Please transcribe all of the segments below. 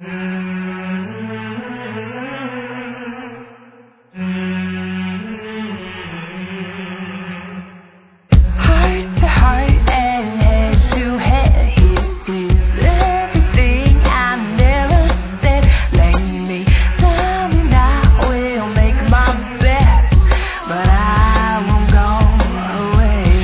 Heart to heart and head to head, here's everything I never said. Lay me down and I will make my bed, but I won't go away.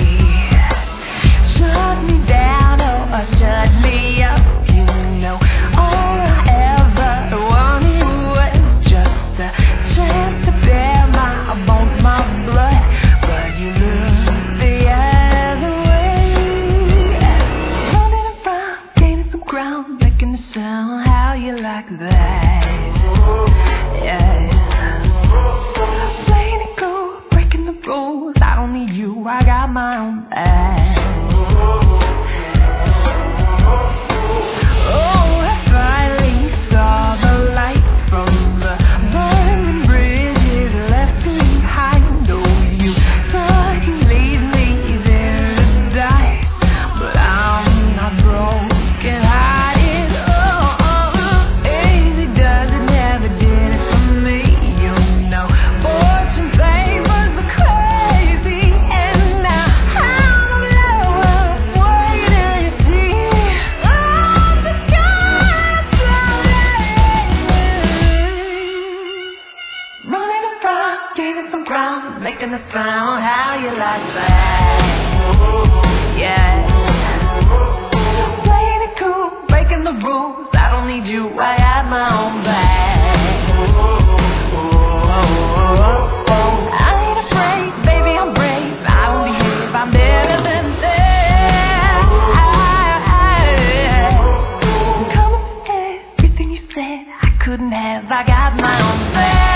Shut me down or shut me up, you know all I ever wanted was just a chance to bear my bones, my blood, but you look the other way. Running around, gaining some ground, making a sound. How you like that? Yeah. Playing it cool, breaking the rules. I don't need you, I got my own bag. Oh, I finally saw the light from the burning bridges left behind. Oh, you thought you'd leave me there to die, but I'm not broken hearted. Oh, easy does it, never did it for me. You know, fortune favors the crazy, and now I'm in love. Wait till you see me. Oh, just running around, gaining some ground, making a sound. How you like that? Yeah. Playing it cool, breaking the rules. I don't need you, I got my own bag. I ain't afraid, baby, I'm brave. I won't behave, I'm better than that. Come up with everything you said I couldn't have, I got my own bag.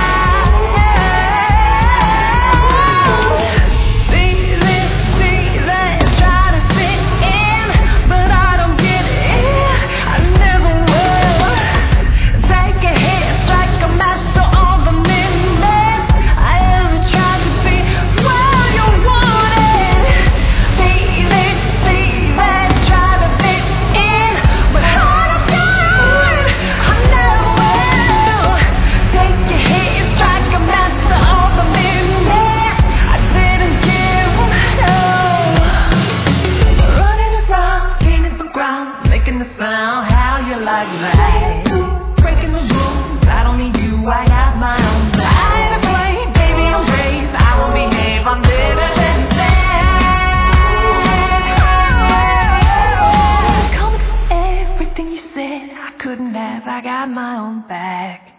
Making the sound, how you like that? Breaking the rules, I don't need you, I got my own bag. I ain't afraid, baby, I'm brave. I won't behave, I'm better than that. Come for everything you said I couldn't have, I got my own bag.